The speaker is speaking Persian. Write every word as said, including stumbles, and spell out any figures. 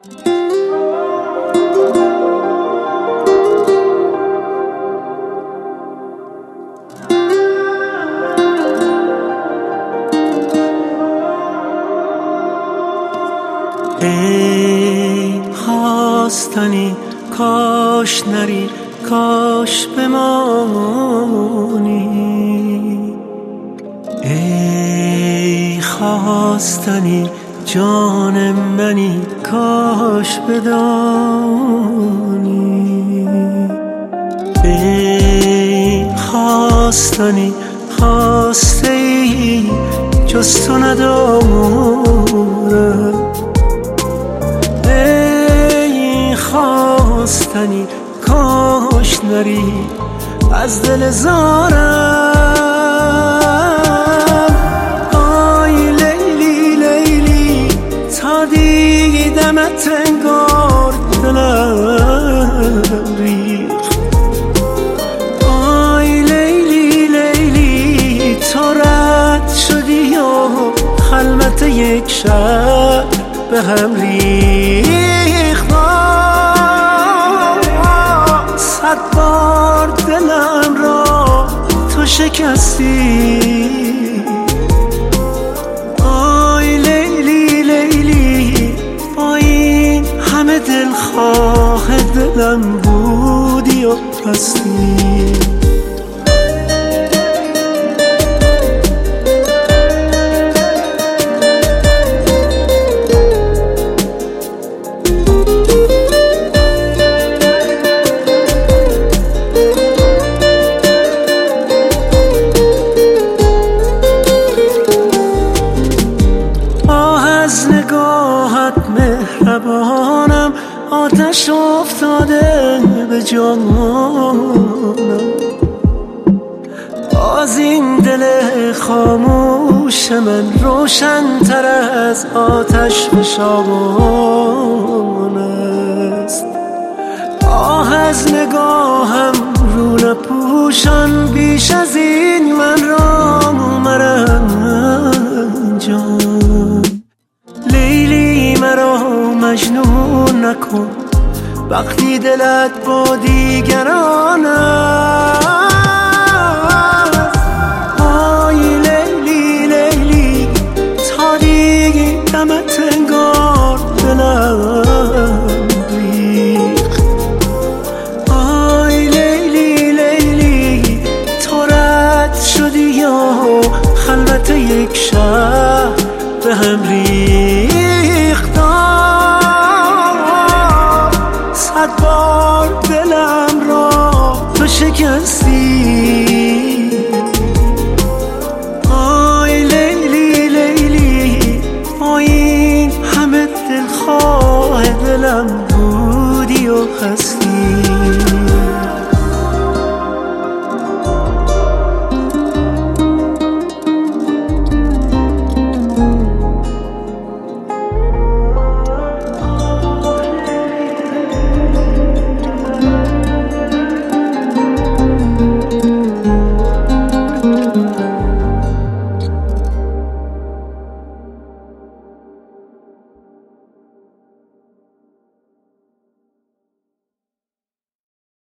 ای خواستنی کاش نری، کاش بمانی. ای خواستنی جان منی، کاش بدانی. ای خواستنی خواسته ای جز تو ندارم. ای خواستنی کاش نری از دل زارم. آی لیلی لیلی تا دیدمت انگار دلم ریخت. آی لیلی لیلی تو رد شدی و خلوت یک شب به هم ریخت. صد بار دلم را تو شکستی. آی لیلی لیلی با این همه دلخواه دلم بودی و رستی. از نگاهت مهربانم آتش افتاده به جانم. باز این دل خاموش من روشن تر از آتش فشان است. آه از نگاهم رو نپوشان بیش از این من را مرنجان. لیلی مرا مجنون نکن وقتی دلت با دیگران است. آی لیلی لیلی تا دیدمت